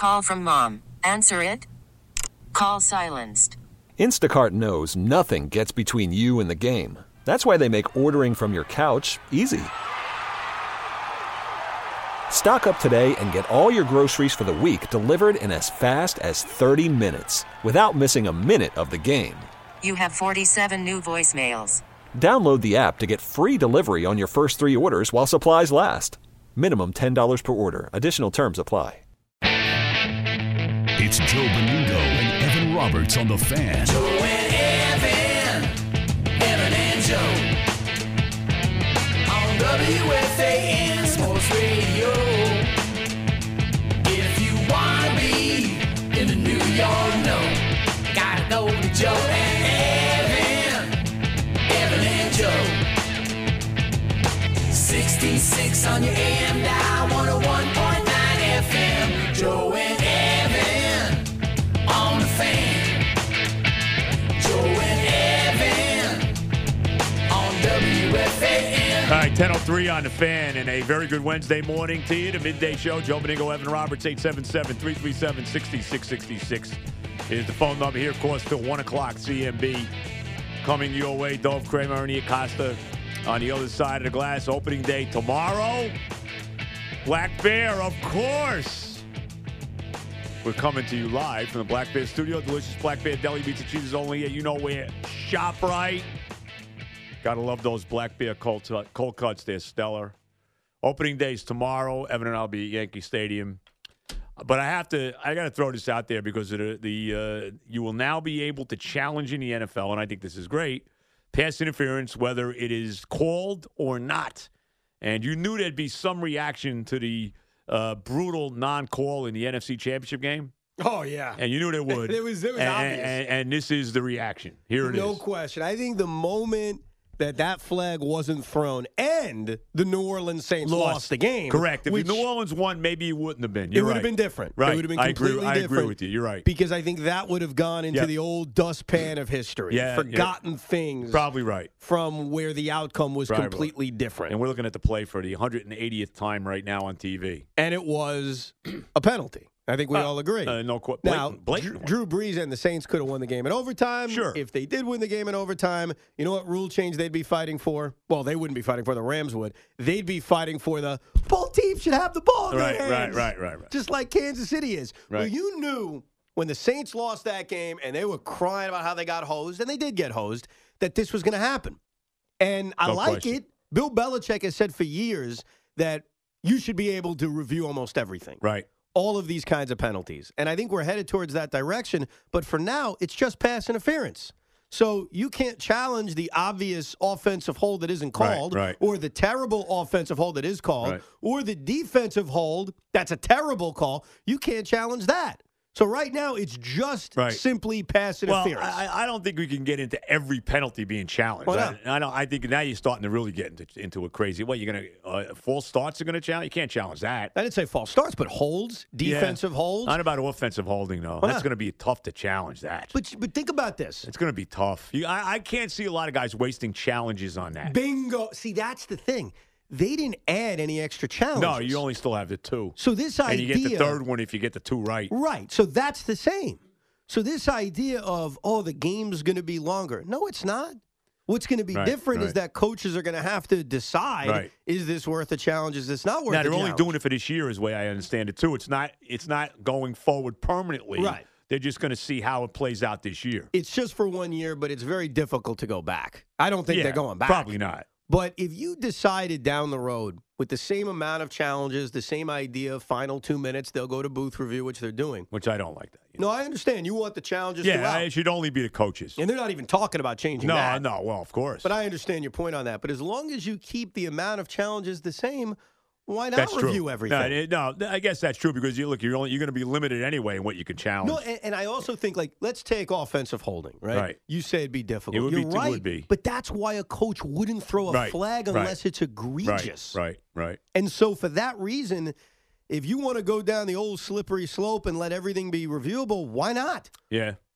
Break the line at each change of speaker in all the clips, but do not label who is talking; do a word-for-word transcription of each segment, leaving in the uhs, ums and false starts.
Call from mom. Answer it. Call silenced.
Instacart knows nothing gets between you and the game. That's why they make ordering from your couch easy. Stock up today and get all your groceries for the week delivered in as fast as thirty minutes without missing a minute of the game.
You have forty-seven new voicemails.
Download the app to get free delivery on your first three orders while supplies last. Minimum ten dollars per order. Additional terms apply.
It's Joe Benigno and Evan Roberts on The Fan.
Joe and Evan, Evan and Joe. On W F A N Sports Radio. If you want to be in the New York know, gotta know the Joe and Evan, Evan and Joe. sixty-six on your A M dial, one oh one point nine F M. Joe and Evan on The Fan. Joe and Evan on W F A N.
All right, ten oh three on The Fan, and a very good Wednesday morning to you. The midday show, Joe Benigno, Evan Roberts, eight seven seven, three three seven, six six six six is the phone number here, of course, till one o'clock C M B. Coming your way, Dove Kramer, Ernie Acosta on the other side of the glass. Opening day tomorrow. Black Bear, of course. We're coming to you live from the Black Bear studio. Delicious Black Bear deli meats and cheeses only at you know where. ShopRite. Gotta love those Black Bear cold, cold cuts. They're stellar. Opening day's tomorrow. Evan and I'll be at Yankee Stadium. But I have to, I got to throw this out there because of the, the uh, you will now be able to challenge in the N F L, and I think this is great, pass interference, whether it is called or not. And you knew there'd be some reaction to the uh, brutal non-call in the N F C Championship game.
Oh, yeah.
And you knew there would.
It was, it was
and,
obvious.
And, and this is the reaction. Here it
no
is.
No question. I think the moment that that flag wasn't thrown and the New Orleans Saints lost, lost the game.
Correct. If
which,
New Orleans won, maybe it wouldn't have been. You're
it would
right.
have been different.
Right.
It would have been
I
completely
agree, I
different.
I agree with you. You're right.
Because I think that would have gone into
yep.
the old dustpan of history.
Yeah,
Forgotten
yeah.
things.
Probably right.
From where the outcome was
Probably
completely
right.
different.
And we're looking at the play for the one hundred eightieth time right now on T V.
And it was a penalty. I think we
uh,
all agree.
Uh, no qu-
now,
blatant, blatant
Drew, Drew Brees and the Saints could have won the game in overtime.
Sure.
If they did win the game in overtime, you know what rule change they'd be fighting for? Well, they wouldn't be fighting for, the Rams would. They'd be fighting for the both teams should have the ball in
right,
their hands.
Right, right, right, right.
Just like Kansas City is.
Right.
Well, you knew when the Saints lost that game and they were crying about how they got hosed, and they did get hosed, that this was going to happen. And I
no
like
question.
it. Bill Belichick has said for years that you should be able to review almost everything.
Right.
All of these kinds of penalties. And I think we're headed towards that direction. But for now, it's just pass interference. So you can't challenge the obvious offensive hold that isn't called,
right, right.
or the terrible offensive hold that is called,
right.
or the defensive hold that's a terrible call. You can't challenge that. So right now, it's just
right.
simply pass
well,
interference.
I, I don't think we can get into every penalty being challenged.
Why
I,
not?
I don't. I think now you're starting to really get into, into a crazy. What, you're going to uh, false starts are going to challenge? You can't challenge that.
I didn't say false starts, but holds, defensive
yeah.
holds.
Not about offensive holding, though.
Why
That's
not?
going to be tough to challenge that.
But but think about this.
It's going to be tough. You, I, I can't see a lot of guys wasting challenges on that.
Bingo. See, that's the thing. They didn't add any extra challenges.
No, you only still have the two.
So this idea,
and you get the third one if you get the two right.
Right. So that's the same. So this idea of, oh, the game's going to be longer. No, it's not. What's going to be
right,
different
right.
is that coaches are going to have to decide,
right.
is this worth a challenge? Is this not worth
now,
a
they're
challenge?
only doing it for this year is the way I understand it, too. It's not It's not going forward permanently.
Right.
They're just going to see how it plays out this year.
It's just for one year, but it's very difficult to go back. I don't think
yeah,
they're going back.
Probably not.
But if you decided down the road with the same amount of challenges, the same idea, final two minutes, they'll go to booth review, which they're doing.
Which I don't like that. You know?
No, I understand. You want the challenges
Yeah,
throughout.
it should only be the coaches.
And they're not even talking about changing
no,
that.
No, well, of course.
But I understand your point on that. But as long as you keep the amount of challenges the same, why not
that's
review
true.
everything?
No, no, I guess that's true because you look, you're only you're going to be limited anyway in what you can challenge.
No, and, and I also think, like, let's take offensive holding, right?
Right.
You say it'd be difficult.
It would
You're
be,
right,
it would be.
But that's why a coach wouldn't throw a
Right,
flag
right,
unless it's egregious.
Right, right, right.
And so for that reason, if you want to go down the old slippery slope and let everything be reviewable, why not?
Yeah.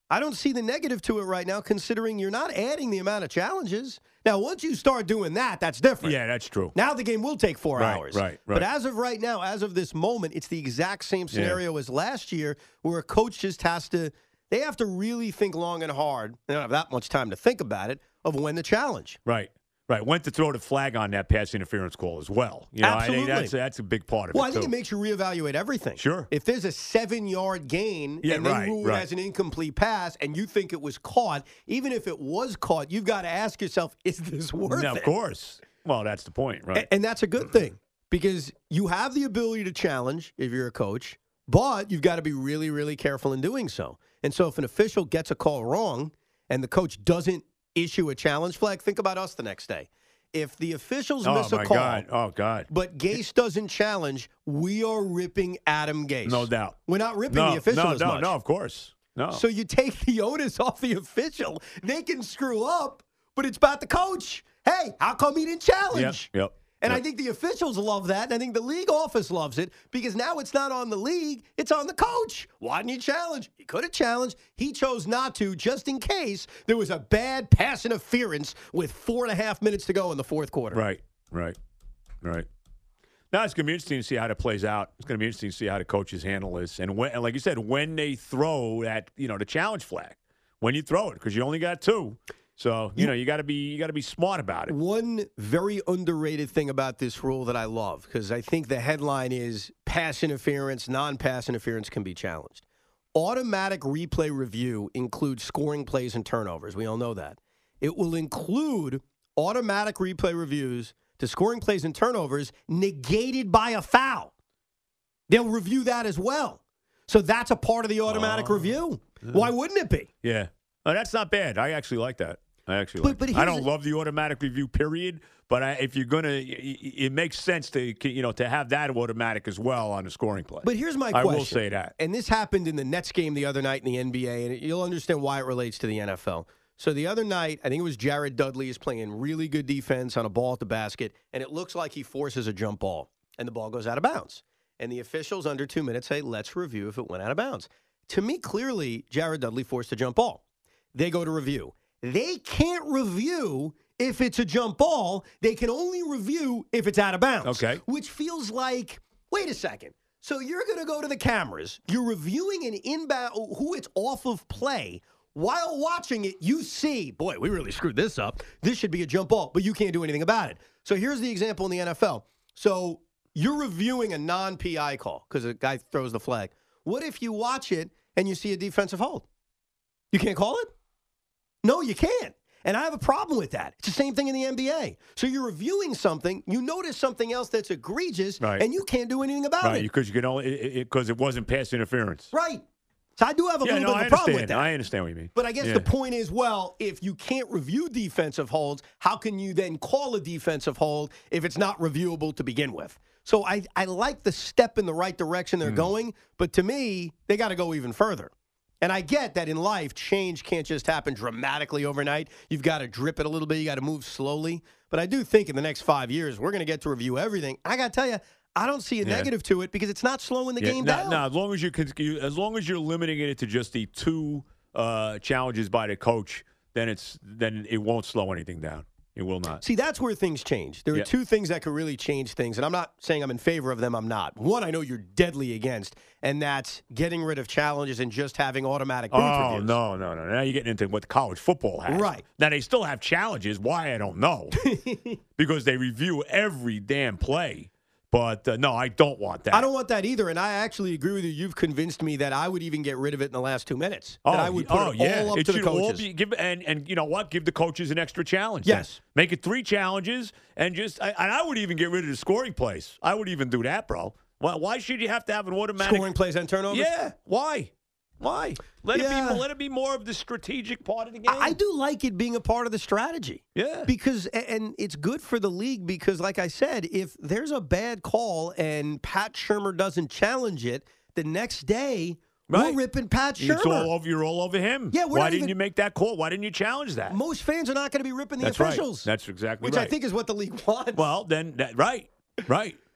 I don't see the negative to it right now, considering you're not adding the amount of challenges. Now, once you start doing that, that's different.
Yeah, that's true.
Now the game will take four
Right,
hours.
right, right.
But as of right now, as of this moment, it's the exact same scenario as last year, where a coach just has to, they have to really think long and hard. They don't have that much time to think about it, of when the challenge.
Right. Right. When to throw the flag on that pass interference call as well. You know,
Absolutely.
I think that's, that's a big part of
Well,
it,
I think
too.
it makes you reevaluate everything.
Sure.
If there's a seven-yard gain
Yeah,
and they
right,
rule
right.
it as an incomplete pass and you think it was caught, even if it was caught, you've got to ask yourself, is this worth
Now,
it?
of course. Well, that's the point, right?
A- And that's a good thing because you have the ability to challenge if you're a coach, but you've got to be really, really careful in doing so. And so if an official gets a call wrong and the coach doesn't issue a challenge flag, think about us the next day. If the officials
oh,
miss a
my
call,
God. Oh, God.
but Gase doesn't challenge, we are ripping Adam Gase.
No doubt.
We're not ripping
No,
the official
no,
as
no,
much.
no, of course. No.
So you take the onus off the official. They can screw up, but it's about the coach. Hey, how come he didn't challenge?
Yep, yep.
And
yep.
I think the officials love that, and I think the league office loves it because now it's not on the league, it's on the coach. Why didn't he challenge? He could have challenged. He chose not to, just in case there was a bad pass interference with four and a half minutes to go in the fourth quarter.
Right, right, right. Now, it's going to be interesting to see how it plays out. It's going to be interesting to see how the coaches handle this. And, when, and like you said, when they throw that, you know, the challenge flag, when you throw it, because you only got two. So, you, you know, you got to be you got to be smart about it.
One very underrated thing about this rule that I love, because I think the headline is pass interference, non-pass interference can be challenged. Automatic replay review includes scoring plays and turnovers. We all know that. It will include automatic replay reviews to scoring plays and turnovers negated by a foul. They'll review that as well. So that's a part of the automatic
Oh.
review. Why wouldn't it be?
Yeah. Oh, that's not bad. I actually like that. I actually
But-
like
but
that. I
here's
don't
the-
love the automatic review, period. But I, if you're going to, it makes sense to, you know, to have that automatic as well on the scoring play.
But here's my
I
question.
will say that.
And this happened in the Nets game the other night in the N B A, and you'll understand why it relates to the N F L. So the other night, I think it was Jared Dudley is playing really good defense on a ball at the basket, and it looks like he forces a jump ball, and the ball goes out of bounds. And the officials under two minutes say, let's review if it went out of bounds. To me, clearly, Jared Dudley forced a jump ball. They go to review. They can't review if it's a jump ball. They can only review if it's out of bounds.
Okay.
Which feels like, wait a second. So you're going to go to the cameras. You're reviewing an inbound, who it's off of play. While watching it, you see, boy, we really screwed this up. This should be a jump ball, but you can't do anything about it. So here's the example in the N F L. So you're reviewing a non-P I call because a guy throws the flag. What if you watch it and you see a defensive hold? You can't call it? No, you can't. And I have a problem with that. It's the same thing in the N B A. So you're reviewing something, you notice something else that's egregious,
Right.
and you can't do anything about
Right,
it.
because you can only because it, it wasn't pass interference.
Right. So I do have a
Yeah,
little
no,
bit
I
of a problem
understand.
with that.
I understand what you mean.
But I guess
Yeah.
the point is, well, if you can't review defensive holds, how can you then call a defensive hold if it's not reviewable to begin with? So I, I like the step in the right direction they're
Hmm.
going, but to me, they got to go even further. And I get that in life, change can't just happen dramatically overnight. You've got to drip it a little bit. You got to move slowly. But I do think in the next five years, we're going to get to review everything. I got to tell you, I don't see a
Yeah.
negative to it because it's not slowing the
Yeah,
game
now,
down.
now, as long as you can, you- as long as you're limiting it to just the two uh, challenges by the coach, then it's then it won't slow anything down. It will not.
See, that's where things change. There are
Yeah.
two things that could really change things, and I'm not saying I'm in favor of them. I'm not. One, I know you're deadly against, and that's getting rid of challenges and just having automatic booth
Oh
reviews.
no, no, no! Now you're getting into what college football has.
Right.
Now they still have challenges. Why I don't know, because they review every damn play. But uh, no, I don't want that.
I don't want that either, and I actually agree with you. You've convinced me that I would even get rid of it in the last two minutes.
Oh,
that I would put
oh
it
yeah.
all up
it
to the
should all
coaches.
be give and and you know what? Give the coaches an extra challenge. then.
Yes.
Make it three challenges and just I, and I would even get rid of the scoring plays. I would even do that, bro. Why, why should you have to have an automatic
Scoring plays and turnovers?
Yeah. Why? Why? Let
Yeah.
it be. Let it be more of the strategic part of the game.
I, I do like it being a part of the strategy.
Yeah.
Because, and it's good for the league because, like I said, if there's a bad call and Pat Shurmur doesn't challenge it, the next day,
Right.
we're ripping Pat Shurmur.
It's all over. You're all over him.
Yeah, we're
Why
not
didn't
even-
you make that call? Why didn't you challenge that?
Most fans are not going to be ripping the
That's
officials.
right. That's exactly
Which
right.
I think is what the league wants.
Well, then, that, right, right.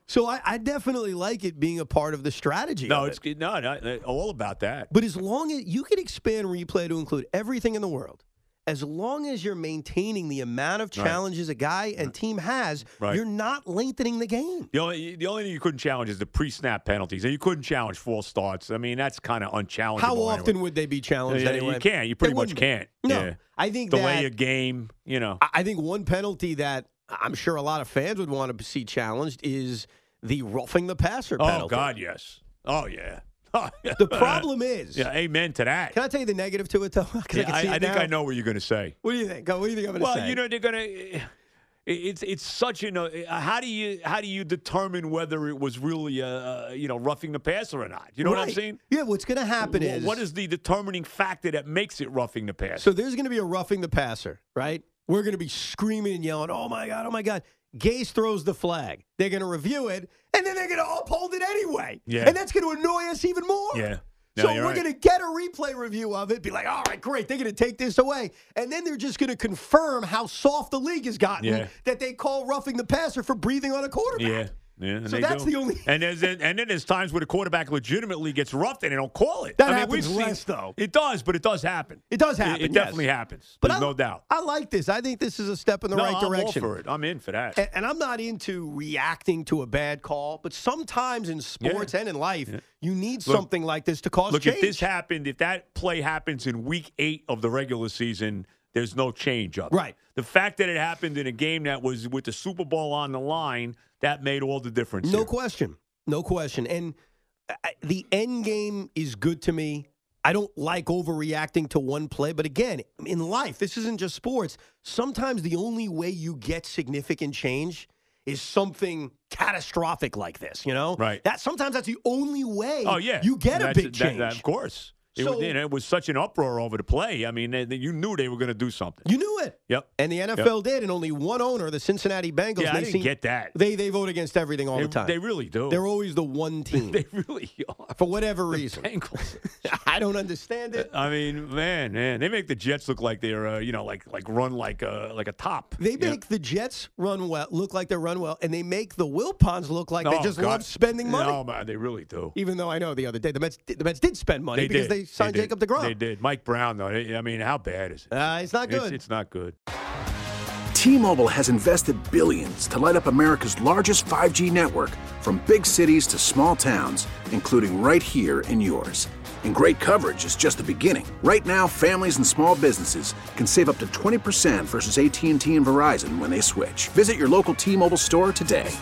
So I, I definitely like it being a part of the strategy.
No,
of
it's
it.
no, no, all about that.
But as long as you can expand replay to include everything in the world, as long as you're maintaining the amount of challenges right. a guy and team has, right. you're not lengthening the game.
The only the only thing you couldn't challenge is the pre-snap penalties. You couldn't challenge false starts. I mean, that's kind of unchallengeable.
How often
anyway.
would they be challenged
yeah,
anyway?
You can't. You pretty much can't.
No,
yeah.
I think
delay
that,
a game. You know,
I think one penalty that I'm sure a lot of fans would want to see challenged is the roughing the passer penalty.
Oh God, yes. Oh yeah.
The problem is,
yeah, amen to that.
Can I tell you the negative to it though?
Yeah, I,
I,
I think
now.
I know what you're going to say.
What do you think? What do you think I'm going to
well,
say?
Well, you know they're going to. It's it's such you know how do you how do you determine whether it was really uh you know roughing the passer or not? You know
right.
what I'm saying?
Yeah. What's going to happen
well,
is
what is the determining factor that makes it roughing the passer?
So there's going to be a roughing the passer, right? We're going to be screaming and yelling, "Oh my God! Oh my God!" Gase throws the flag. They're going to review it, and then they're going to uphold it anyway.
Yeah.
And that's going to annoy us even more.
Yeah.
So
no,
we're
right.
going to get a replay review of it, be like, all right, great, they're going to take this away. And then they're just going to confirm how soft the league has gotten
yeah.
that they call roughing the passer for breathing on a quarterback.
Yeah. Yeah, and
so
they
that's
do.
the only.
And there's and then there's times where the quarterback legitimately gets roughed and they don't call it.
That
I mean,
happens
we've
less,
seen,
though.
It does, but it does happen.
It does happen.
It, it
yes.
definitely happens.
But
There's
I,
no doubt.
I like this. I think this is a step in the
no,
right
I'm
direction.
all for it. I'm in for that.
And, and I'm not into reacting to a bad call, but sometimes in sports
yeah.
and in life,
yeah.
you need
look,
something like this to cause
look,
change.
if this happened, if that play happens in week eight of the regular season, there's no change of it.
Right.
The fact that it happened in a game that was with the Super Bowl on the line, that made all the difference.
No
here.
question. No question. And I, the end game is good to me. I don't like overreacting to one play. But again, in life, this isn't just sports. Sometimes the only way you get significant change is something catastrophic like this, you know?
Right.
That sometimes that's the only way
oh, yeah.
you get
That's,
a big change.
That, that, of course. It,
So-
was, you know, it was such an uproar over the play. I mean, they, they- you knew they were going to do something.
You knew it.
Yep.
And the N F L did, and only one owner, the Cincinnati Bengals.
Yeah,
they
I didn't
seem,
get that.
They they vote against everything all
They,
the time.
they really do.
They're always the one team.
They really are.
For whatever
The
reason.
Bengals.
I don't understand it.
I mean, man, man, they make the Jets look like they're, uh, you know, like like run like a like a top.
They
you know?
make the Jets run well, look like they run well, and they make the Wilpons look like they
Oh,
just
God.
love spending money.
No, man, they really do.
Even though I know the other day the Mets the Mets did spend money
They
because
did.
they signed
did.
Jacob deGrom.
They did. Mike Brown, though. they- I mean, how bad is it?
Uh, it's not good.
It's, it's not good.
T-Mobile has invested billions to light up America's largest five G network, from big cities to small towns, including right here in yours. And great coverage is just the beginning. Right now, families and small businesses can save up to twenty percent versus A T and T and Verizon when they switch. Visit your local T-Mobile store today.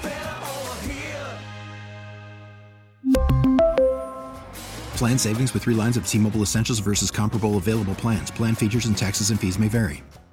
Plan savings with three lines of T-Mobile Essentials versus comparable available plans. Plan features and taxes and fees may vary.